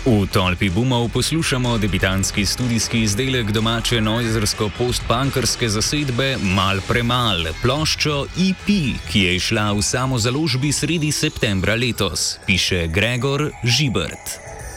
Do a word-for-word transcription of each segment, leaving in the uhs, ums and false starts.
V tolpi bumov poslušamo debitantski studijski izdelek domače noizersko post-punkerske zasedbe Mal premal, ploščo E P, ki je išla v samozaložbi sredi septembra letos, piše Gregor Žibert.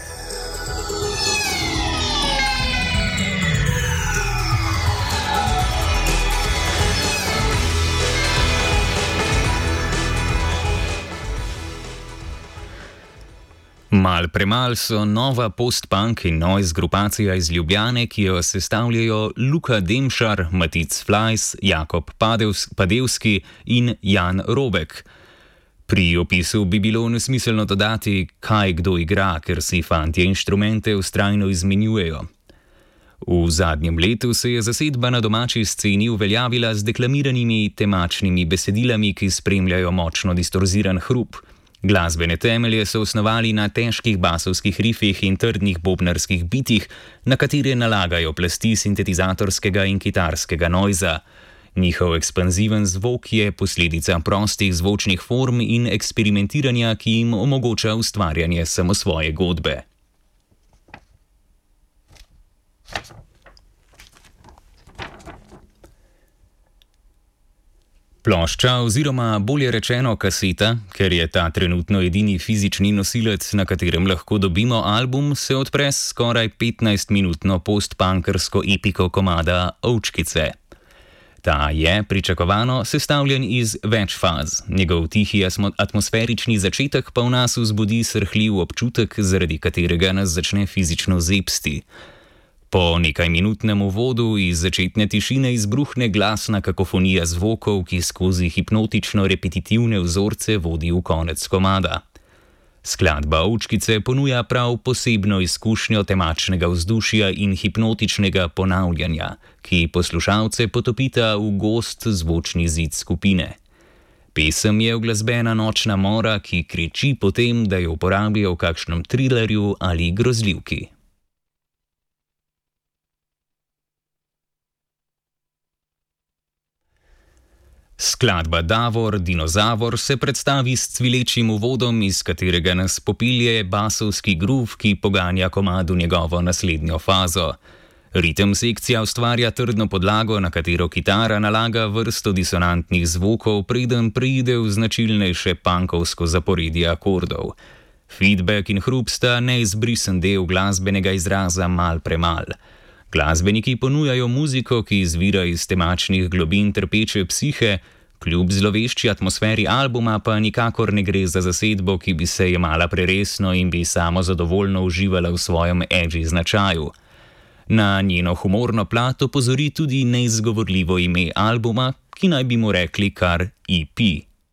Mal premal so nova post-punk in noise grupacija iz Ljubljane, ki jo sestavljajo Luka Demšar, Matic Flajs, Jakob Padevski in Jan Robek. Pri opisu bi bilo nesmiselno dodati, kaj kdo igra, ker si fantje inštrumente vztrajno izmenjujejo. V zadnjem letu se je zasedba na domači sceni uveljavila z deklamiranimi temačnimi besedilami, ki spremljajo močno distorziran hrup. Glasbene temelje so osnovali na težkih basovskih rifih in trdnih bobnarskih bitih, na katere nalagajo plasti sintetizatorskega in kitarskega noiza. Njihov ekspanziven zvok je posledica prostih zvočnih form in eksperimentiranja, ki jim omogoča ustvarjanje samosvoje godbe. Plošča oziroma bolje rečeno kaseta, ker je ta trenutno edini fizični nosilec, na katerem lahko dobimo album, se odpre s skoraj petnajstminutno post-punkersko epiko komada Ovčkice. Ta je, pričakovano, sestavljen iz več faz. Njegov tihi atmosferični začetek pa v nas vzbudi srhljiv občutek, zaradi katerega nas začne fizično zebsti. Po nekajminutnem uvodu iz začetne tišine izbruhne glasna kakofonija zvokov, ki skozi hipnotično repetitivne vzorce vodi v konec komada. Skladba Ovčkice ponuja prav posebno izkušnjo temačnega vzdušja in hipnotičnega ponavljanja, ki poslušalce potopita v gost zvočni zid skupine. Pesem je uglasbena nočna mora, ki kriči po tem, da jo uporabijo v kakšnem trilerju ali grozljivki. Skladba Davor, dinozavor se predstavi s cvilečim uvodom, iz katerega nas popilje basovski groove, ki poganja komad v njegovo naslednjo fazo. Ritem sekcija ustvarja trdno podlago, na katero kitara nalaga vrsto disonantnih zvokov, preden preide v značilnejše punkovsko zaporedje akordov. Feedback in hrup sta neizbrisen del glasbenega izraza Mal premal. Glasbeniki ponujajo muziko, ki izvira iz temačnih globin trpeče psihe, kljub zlovešči atmosferi albuma pa nikakor ne gre za zasedbo, ki bi se jemala preresno in bi samo zadovoljno uživala v svojem edgy značaju. Na njeno humorno plat opozori tudi neizgovorljivo ime albuma, ki naj bi mu rekli kar E P.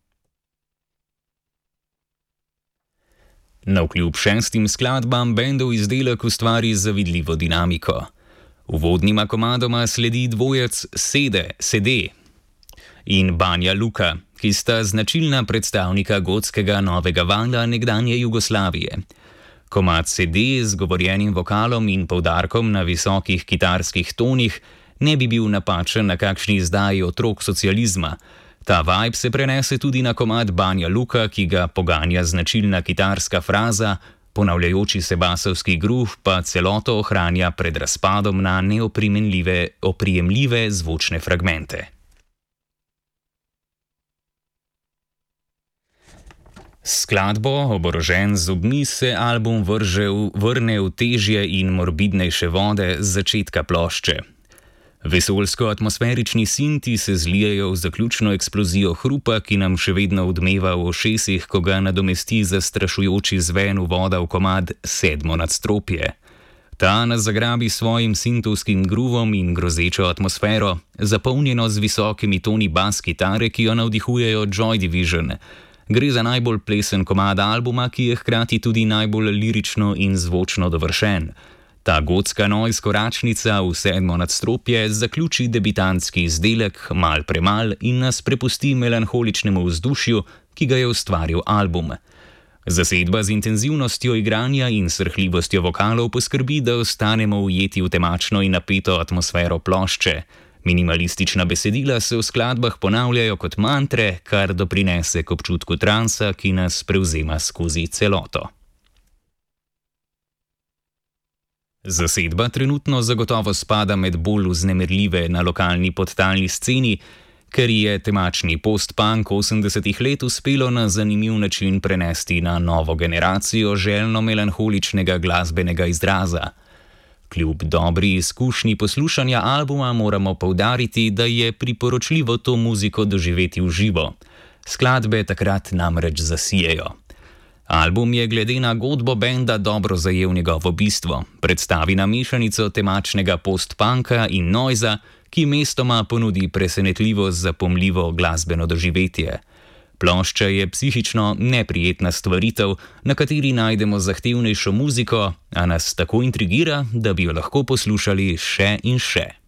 Navkljub šestim skladbam bendov izdelek ustvari zavidljivo dinamiko. Uvodnima komadoma sledi dvojec Sede, Sede in Banja Luka, ki sta značilna predstavnika gotskega novega vala nekdanje Jugoslavije. Komad Sede z govorjenim vokalom in poudarkom na visokih kitarskih tonih ne bi bil napačen na kakšni izdaji Otrok socializma. Ta vibe se prenese tudi na komad Banja Luka, ki ga poganja značilna kitarska fraza, ponavljajoči se basovski groove pa celoto ohranja pred razpadom na neoprijemljive zvočne fragmente. Skladbo Oborožen z zobmi se album vrže v, vrne v težje in morbidnejše vode z začetka plošče. Vesoljsko-atmosferični sinti se zlijejo v zaključno eksplozijo hrupa, ki nam še vedno odmeva v ušesih, ko ga nadomesti zastrašujoči zven uvoda v komad Sedmo nadstropje. Ta nas zagrabi s svojim sintovskim groovom in grozečo atmosfero, zapolnjeno z visokimi toni bas kitare, ki jo navdihujejo Joy Division. Gre za najbolj plesen komad albuma, ki je hkrati tudi najbolj lirično in zvočno dovršen. Ta gotska noise koračnica v Sedmo nadstropje zaključi debitantski izdelek Mal premal in nas prepusti melanholičnemu vzdušju, ki ga je ustvaril album. Zasedba z intenzivnostjo igranja in srhljivostjo vokalov poskrbi, da ostanemo ujeti v temačno in napeto atmosfero plošče. Minimalistična besedila se v skladbah ponavljajo kot mantre, kar doprinese k občutku transa, ki nas prevzema skozi celoto. Zasedba trenutno zagotovo spada med bolj vznemirljive na lokalni podtalni sceni, ker je temačni post-punk osemdesetih let uspelo na zanimiv način prenesti na novo generacijo željno-melanholičnega glasbenega izraza. Kljub dobri izkušnji poslušanja albuma moramo poudariti, da je priporočljivo to muziko doživeti v živo. Skladbe takrat namreč zasijejo. Album je glede na godbo benda dobro zajel njegovo bistvo, predstavi nam mešanico temačnega post-punka in noiza, ki mestoma ponudi presenetljivo zapomljivo glasbeno doživetje. Plošča je psihično neprijetna stvaritev, na kateri najdemo zahtevnejšo muziko, a nas tako intrigira, da bi jo lahko poslušali še in še.